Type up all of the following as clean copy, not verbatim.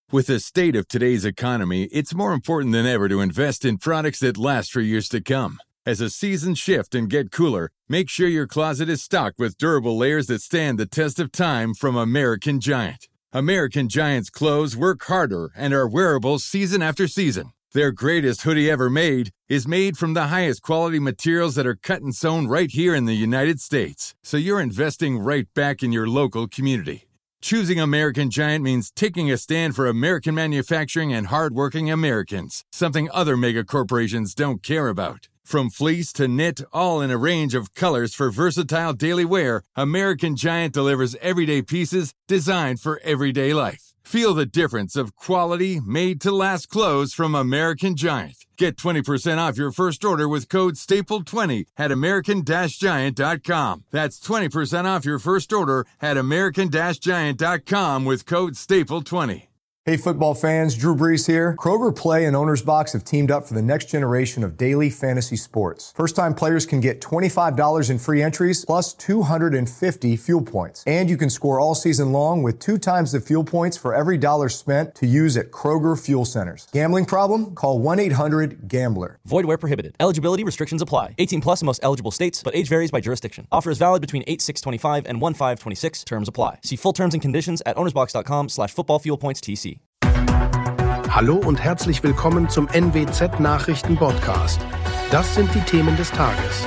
With the state of today's economy, it's more important than ever to invest in products that last for years to come. As the seasons shift and get cooler, make sure your closet is stocked with durable layers that stand the test of time from American Giant. American Giant's clothes work harder and are wearable season after season. Their greatest hoodie ever made is made from the highest quality materials that are cut and sewn right here in the United States. So you're investing right back in your local community. Choosing American Giant means taking a stand for American manufacturing and hardworking Americans, something other mega corporations don't care about. From fleece to knit, all in a range of colors for versatile daily wear, American Giant delivers everyday pieces designed for everyday life. Feel the difference of quality, made-to-last clothes from American Giant. Get 20% off your first order with code STAPLE20 at american-giant.com. That's 20% off your first order at american-giant.com with code STAPLE20. Hey football fans, Drew Brees here. Kroger Play and Owner's Box have teamed up for the next generation of daily fantasy sports. First-time players can get $25 in free entries plus 250 fuel points. And you can score all season long with 2 times the fuel points for every dollar spent to use at Kroger Fuel Centers. Gambling problem? Call 1-800-GAMBLER. Void where prohibited. Eligibility restrictions apply. 18 plus in most eligible states, but age varies by jurisdiction. Offer is valid between 8/6/25 and 1/5/26. Terms apply. See full terms and conditions at ownersbox.com/footballfuelpointstc. Hallo und herzlich willkommen zum NWZ Nachrichten Podcast. Das sind die Themen des Tages.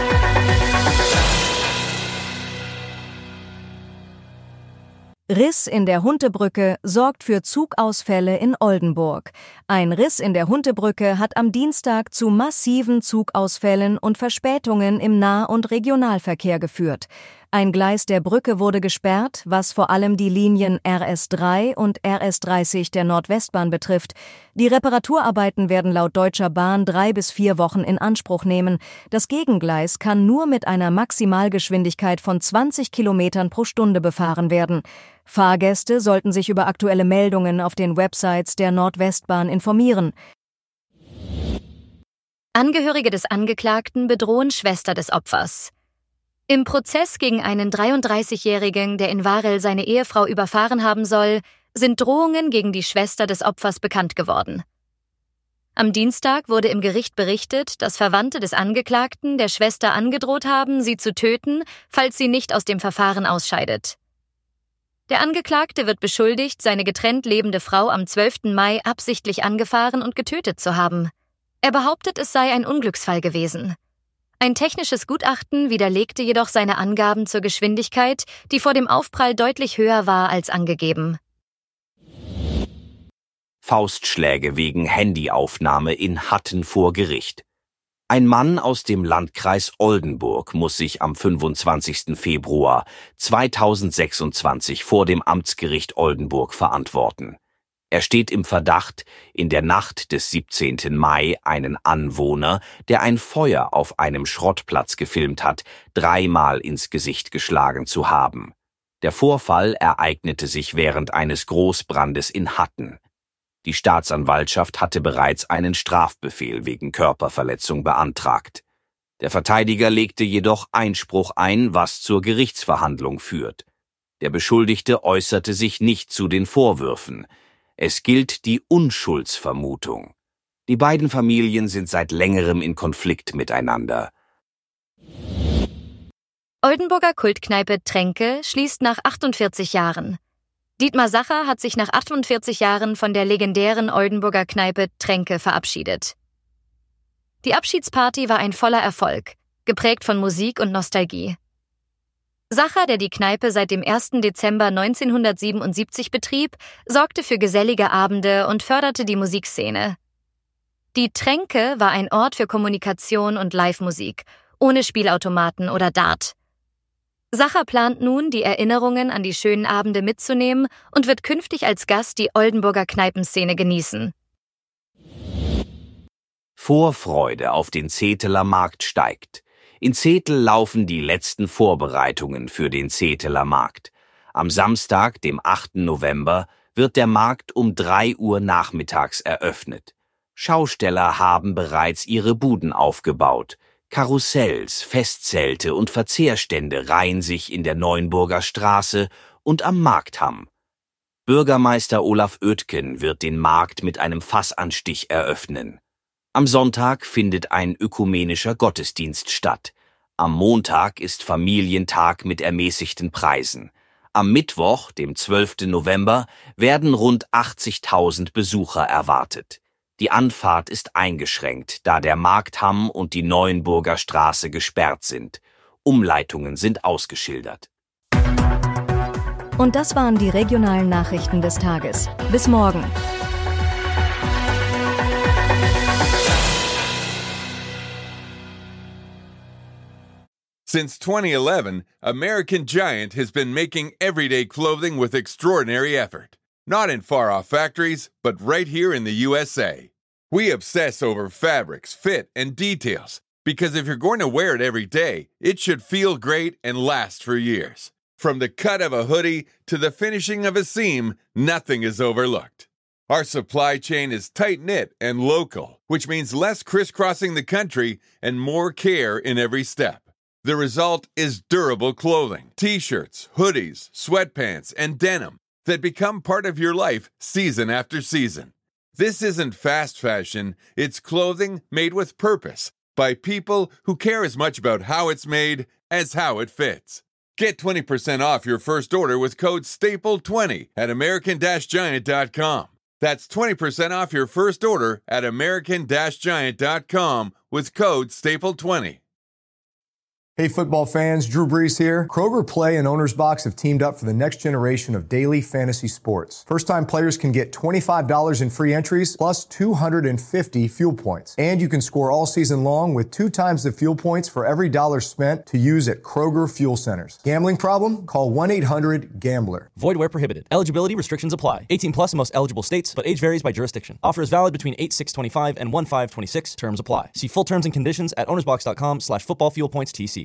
Riss in der Huntebrücke sorgt für Zugausfälle in Oldenburg. Ein Riss in der Huntebrücke hat am Dienstag zu massiven Zugausfällen und Verspätungen im Nah- und Regionalverkehr geführt. Ein Gleis der Brücke wurde gesperrt, was vor allem die Linien RS3 und RS30 der Nordwestbahn betrifft. Die Reparaturarbeiten werden laut Deutscher Bahn 3 bis 4 Wochen in Anspruch nehmen. Das Gegengleis kann nur mit einer Maximalgeschwindigkeit von 20 Kilometern pro Stunde befahren werden. Fahrgäste sollten sich über aktuelle Meldungen auf den Websites der Nordwestbahn informieren. Angehörige des Angeklagten bedrohen Schwester des Opfers. Im Prozess gegen einen 33-Jährigen, der in Varel seine Ehefrau überfahren haben soll, sind Drohungen gegen die Schwester des Opfers bekannt geworden. Am Dienstag wurde im Gericht berichtet, dass Verwandte des Angeklagten der Schwester angedroht haben, sie zu töten, falls sie nicht aus dem Verfahren ausscheidet. Der Angeklagte wird beschuldigt, seine getrennt lebende Frau am 12. Mai absichtlich angefahren und getötet zu haben. Er behauptet, es sei ein Unglücksfall gewesen. Ein technisches Gutachten widerlegte jedoch seine Angaben zur Geschwindigkeit, die vor dem Aufprall deutlich höher war als angegeben. Faustschläge wegen Handyaufnahme in Hatten vor Gericht. Ein Mann aus dem Landkreis Oldenburg muss sich am 25. Februar 2026 vor dem Amtsgericht Oldenburg verantworten. Er steht im Verdacht, in der Nacht des 17. Mai einen Anwohner, der ein Feuer auf einem Schrottplatz gefilmt hat, 3-mal ins Gesicht geschlagen zu haben. Der Vorfall ereignete sich während eines Großbrandes in Hatten. Die Staatsanwaltschaft hatte bereits einen Strafbefehl wegen Körperverletzung beantragt. Der Verteidiger legte jedoch Einspruch ein, was zur Gerichtsverhandlung führt. Der Beschuldigte äußerte sich nicht zu den Vorwürfen. Es gilt die Unschuldsvermutung. Die beiden Familien sind seit längerem in Konflikt miteinander. Oldenburger Kultkneipe Tränke schließt nach 48 Jahren. Dietmar Sacher hat sich nach 48 Jahren von der legendären Oldenburger Kneipe Tränke verabschiedet. Die Abschiedsparty war ein voller Erfolg, geprägt von Musik und Nostalgie. Sacher, der die Kneipe seit dem 1. Dezember 1977 betrieb, sorgte für gesellige Abende und förderte die Musikszene. Die Tränke war ein Ort für Kommunikation und Live-Musik, ohne Spielautomaten oder Dart. Sacher plant nun, die Erinnerungen an die schönen Abende mitzunehmen und wird künftig als Gast die Oldenburger Kneipenszene genießen. Vorfreude auf den Zeteler Markt steigt. In Zetel laufen die letzten Vorbereitungen für den Zeteler Markt. Am Samstag, dem 8. November, wird der Markt um 3 Uhr nachmittags eröffnet. Schausteller haben bereits ihre Buden aufgebaut. Karussells, Festzelte und Verzehrstände reihen sich in der Neuenburger Straße und am Markthamm. Bürgermeister Olaf Oetken wird den Markt mit einem Fassanstich eröffnen. Am Sonntag findet ein ökumenischer Gottesdienst statt. Am Montag ist Familientag mit ermäßigten Preisen. Am Mittwoch, dem 12. November, werden rund 80.000 Besucher erwartet. Die Anfahrt ist eingeschränkt, da der Markthamm und die Neuenburger Straße gesperrt sind. Umleitungen sind ausgeschildert. Und das waren die regionalen Nachrichten des Tages. Bis morgen. Since 2011, American Giant has been making everyday clothing with extraordinary effort. Not in far-off factories, but right here in the USA. We obsess over fabrics, fit, and details, because if you're going to wear it every day, it should feel great and last for years. From the cut of a hoodie to the finishing of a seam, nothing is overlooked. Our supply chain is tight-knit and local, which means less crisscrossing the country and more care in every step. The result is durable clothing, t-shirts, hoodies, sweatpants, and denim that become part of your life season after season. This isn't fast fashion, it's clothing made with purpose by people who care as much about how it's made as how it fits. Get 20% off your first order with code STAPLE20 at American-Giant.com. That's 20% off your first order at American-Giant.com with code STAPLE20. Hey football fans, Drew Brees here. Kroger Play and Owner's Box have teamed up for the next generation of daily fantasy sports. First-time players can get $25 in free entries plus 250 fuel points. And you can score all season long with 2 times the fuel points for every dollar spent to use at Kroger fuel centers. Gambling problem? Call 1-800-GAMBLER. Void where prohibited. Eligibility restrictions apply. 18 plus in most eligible states, but age varies by jurisdiction. Offer is valid between 8/6/25 and 1/5/26. Terms apply. See full terms and conditions at ownersbox.com/footballfuelpointstc.